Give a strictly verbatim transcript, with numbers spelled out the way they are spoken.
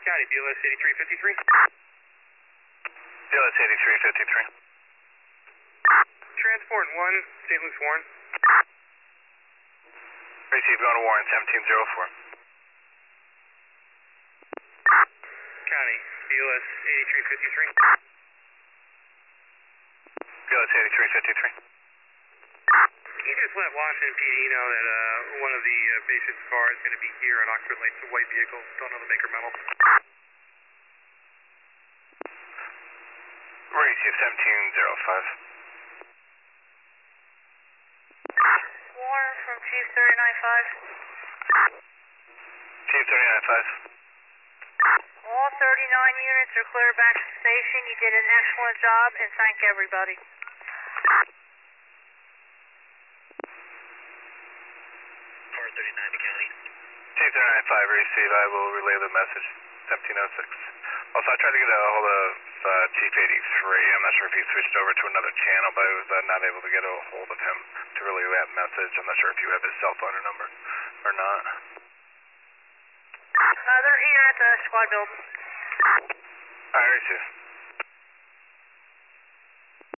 County, B L S eighty-three fifty-three. B L S eighty-three fifty-three. Transport one, Saint Luke's Warren. Receive, going to Warren, seventeen oh four. County, B L S eighty-three fifty-three. B L S eighty-three fifty-three. Can you just let Washington P D know that uh, one of the uh, patient's cars is going to be here on Oxford Lane? It's a white vehicle. Don't know the make or model. Receive, seventeen oh five. Warren from Chief thirty-nine five. Chief thirty-nine five. All thirty-nine units are clear back to the station. You did an excellent job, and thank everybody. Car thirty-nine to County. Chief thirty-nine five, receive. I will relay the message. seventeen oh six. Also, I tried to get a hold of uh, Chief eighty-three. I'm not sure if he switched over to another channel, but I was uh, not able to get a hold of him to relay that message. I'm not sure if you have his cell phone or number or not. Uh, they're here at the squad building. All right, receive.